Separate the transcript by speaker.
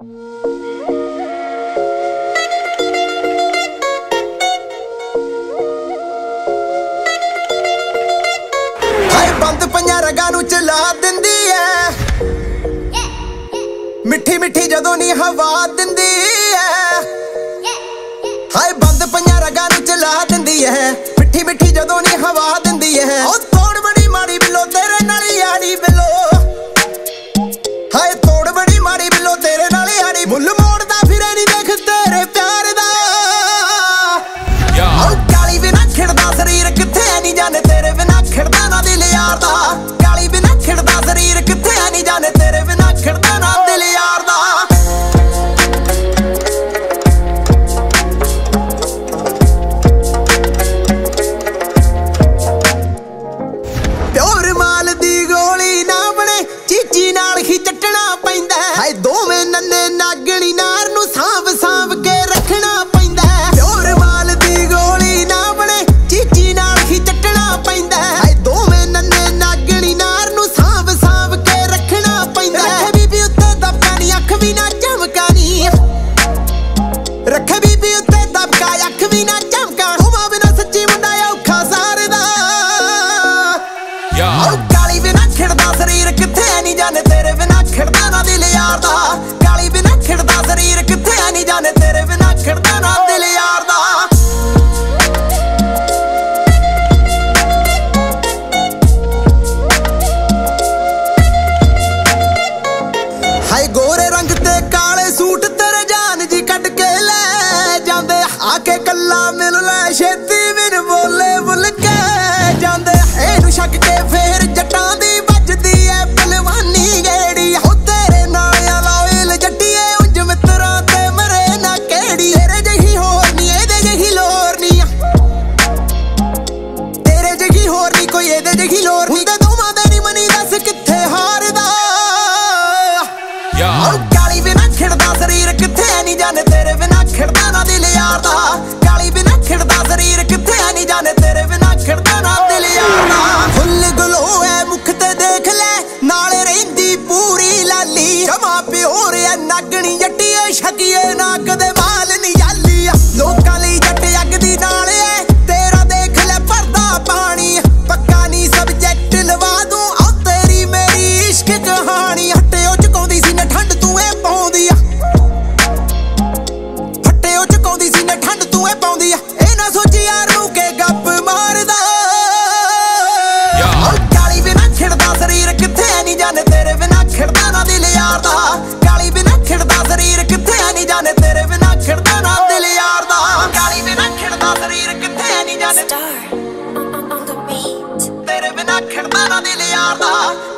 Speaker 1: ਬੰਦ ਪਈਆਂ ਰਗਾਂ ਨੂੰ ਚਲਾ ਦਿੰਦੀ ਐ, ਮਿੱਠੀ ਮਿੱਠੀ ਜਦੋਂ ਨੀ ਹਵਾ ਦਿੰਦੀ ਐ। ਹਾਏ ਬੰਦ ਪਈਆਂ ਰਗਾਂ ਨੂੰ ਚਲਾ ਦਿੰਦੀ ਐ, ਮਿੱਠੀ ਮਿੱਠੀ ਜਦੋਂ ਨੀ ਹਵਾ ਦਿੰਦੀ ਐ। ਉਹ ਤੋੜ ਬੜੀ ਮਾੜੀ ਬਿੱਲੋ ਤੇਰੇ ਨਾਲ ਯਾਰੀ ਬਿੱਲੋ, ਹਾਏ ਤੋੜ ਬੜੀ ਮਾੜੀ ਬਿੱਲੋ ਤੇਰੇ ਨਾਲ ਯਾਰੀ। ਮੁੱਲ ਮੋੜਦਾ ਫਿਰੇ ਨੀ ਦੇਖ ਤੇਰੇ ਪਿਆਰ ਦਾ, ਕਾਲੀ ਬਿਨਾ ਖਿੜਦਾ ਸਰੀਰ ਕਿੱਥੇ ਨੀ ਜਾਣੇ ਤੇਰੇ ਬਿਨਾ ਖਿੜਦਾ ਨਾ ਦਿਲ ਯਾਰ ਦਾ। ਕਾਲੀ ਬਿਨਾ ਖਿੜਦਾ ਸਰੀਰ ਕਿੱਥੇ ਨੀ ਜਾਣੇ ਤੇਰੇ ਬਿਨਾ ਖਿੜਦਾ ਨਾ ਦਿਲ ਯਾਰ ਦਾ। ਪਿਓਰ ਮਾਲ ਦੀ ਗੋਲੀ ਨਾ ਬਣੇ ਚੀਚੀ ਨਾਲ ਹੀ ਚੱਟਣਾ ਪੈਂਦਾ। ਹਾਏ ਦੋਵੇਂ ਨੰਨੇ ਨਾਗਣੀ ਨਾਰ ਨੂੰ ਸਾਂਭ ਸਾਂਭ ਕੇ ਰੱਖਣਾ ਪੈਂਦਾ। ਪਿਓਰ ਮਾਲ ਦੀ ਗੋਲੀ ਨਾ ਬਣੇ ਚੀਚੀ ਨਾਲ ਹੀ ਚੱਟਣਾ ਪੈਂਦਾ। ਹਾਏ ਦੋਵੇਂ ਨੰਨੇ ਨਾਗਣੀ ਨਾਰ ਨੂੰ ਸਾਂਭ ਸਾਂਭ ਕੇ ਰੱਖਣਾ ਪੈਂਦਾ। ਰੱਖੇ ਬੀਬੀ ਉੱਤੇ ਦਬਕਾ ਨੀ ਅੱਖ ਵੀ ਨਾ ਝਮਕਾ ਨੀ, ਰੱਖੇ ਬੀਬੀ ਉੱਤੇ ਦਬਕਾ ਅੱਖ ਵੀ ਨਾ ਝਮਕਾ। ਹੋਵਾਂ ਬਿਨਾ ਸੱਚੀ ਮੁੰਡਾ ਔਖਾ ਸਾਰਦਾ। ਕਾਲੀ ਬਿਨਾ ਖਿੜਦਾ ਸਰੀਰ ਕਿੱਥੇ ਨੀ ਜਾਣੇ ਤੇਰੇ ਬਿਨਾ ਖਿੜਦਾ ਨਾ ਦਿਲ ਯਾਰ ਦਾ। ਕਾਲੀ ਬਿਨਾ ਖਿੜਦਾ ਸਰੀਰ ਕਿੱਥੇ ਨੀ ਜਾਣੇ ਤੇਰੇ ਬਿਨਾ ਖਿੜਦਾ ਨਾ ਦਿਲ ਯਾਰ ਦਾ। ਹਾਏ ਗੋਰੇ ਰੰਗ ਤੇ ਕਾਲੇ ਸੂਟ ਤੇਰੇ ਜਾਨ ਜੀ ਕੱਢ ਕੇ ਲੈ ਜਾਂਦੇ। ਆ ਕੇ ਕੱਲਾ ਮਿਲ ਲੈ ਛੇਤੀ ਮੈਨੂੰ ਬੋਲੇ ਬੁੱਲ ਕੇ ਜਾਂਦੇ। ਇਹਨੂੰ ਛੱਕ ਕੇ ਫੇਰ ਜੱਟਾਂ ਦੀ ਵੱਜਦੀ ਐ ਪਹਿਲਵਾਨੀ ਗੇੜੀ। ਹੋ ਤੇਰੇ ਨਾਲ ਆ ਲਾਇਲ ਜੱਟੀਏ ਉਂਝ ਮਿੱਤਰਾਂ ਤੇ ਮਰੇ ਨਾ ਕਿਹੜੀ। ਤੇਰੇ ਜਿਹੀ ਹੋਰ ਨੀ ਇਹਦੇ ਜਿਹੀ ਲੋਰ ਨੀ, ਤੇਰੇ ਜਿਹੀ ਹੋਰ ਨੀ ਕੋਈ ਇਹਦੇ ਜਿਹੀ ਲੋਰ ਨੀ। ਹੁੰਦੇ ਦੋਵਾਂ ਦੇ ਨੀ ਮਨੀ ਦੱਸ ਕਿੱਥੇ ਹਾਰਦਾ। ਕਾਲੀ ਬਿਨਾ ਖਿੜਦਾ ਸਰੀਰ ਕਿੱਥੇ ਨੀ ਜਾਣੇ ਤੇਰੇ ਬਿਨਾ ਖਿੜਦਾ ਨਾ ਦਿਲ ਯਾਰ ਦਾ। ਕਾਲੀ ਬਿਨਾ ਖਿੜਦਾ ਸਰੀਰ ਕਿੱਥੇ ਨੀ ਜਾਣੇ ਤੇਰੇ ਬਿਨਾ ਖਿੜਦਾ ਨਾ ਦਿਲ ਯਾਰ ਦਾ। ਫੁੱਲ ਗਲੋ ਐ ਮੁਖ ਤੇ ਦੇਖ ਲੈ ਨਾਲ ਰਹਿੰਦੀ ਪੂਰੀ ਲਾਲੀ। ਜਮਾ ਪਿਓਰ ਐ ਨਾਗਣੀ ਜੱਟੀਏ ਸ਼ਕੀਏ ਨਾ ਕਦੇ ਮਾਲ ਨੀ ਯਾਲੀ। ਲੋਕਾਂ ਲਈ ਜੱਟ ਅੱਗ ਦੀ ਨਾਲ ਐ ਤੇਰਾ ਦੇਖ ਲੈ ਭਰਦਾ ਪਾਣੀ। ਪੱਕਾ ਨੀ ਸਬਜੈਕਟ ਲਵਾ ਦੂੰ ਆ ਤੇਰੀ ਮੇਰੀ ਇਸ਼ਕ ਕਹਾਣੀ। ਹੱਟੇ ਉਹ ਚੁਕਾਉਂਦੀ ਸੀ ਨਾ ਠੰਡ ਤੂੰ ਇਹ ਪਾਉਂਦੀ ਆ, ਹੱਟੇ ਉਹ ਚੁਕਾਉਂਦੀ ਸੀ ਨਾ ਠੰਡ ਤੂੰ ਇਹ ਪਾਉਂਦੀ ਆ। ਇਹ ਨਾ ਸੋਚੀ ਯਾਰ ਨੂੰ ਕੇ ਗੱਪ ਮਾਰਦਾ। ਕਾਲੀ ਬਿਨਾ ਖਿੜਦਾ ਸਰੀਰ ਕਿੱਥੇ ਨੀ ਜਾਣੇ ਤੇਰੇ ਬਿਨਾ ਖਿੜਦਾ ਨਾ ਦਿਲ ਯਾਰ ਦਾ। ਕਾਲੀ ਬਿਨਾ ਖਿੜਦਾ ਸਰੀਰ ਕਿੱਥੇ ਨੀ ਜਾਣੇ ਤੇਰੇ ਬਿਨਾ ਖਿੜਦਾ ਨਾ ਦਿਲ ਯਾਰ ਦਾ। ਕਾਲੀ ਬਿਨਾ ਖਿੜਦਾ ਸਰੀਰ ਕਿੱਥੇ ਨੀ ਜਾਣੇ ਤੇਰੇ ਬਿਨਾ ਖਿੜਦਾ ਨਾ ਦਿਲ ਯਾਰ ਦਾ।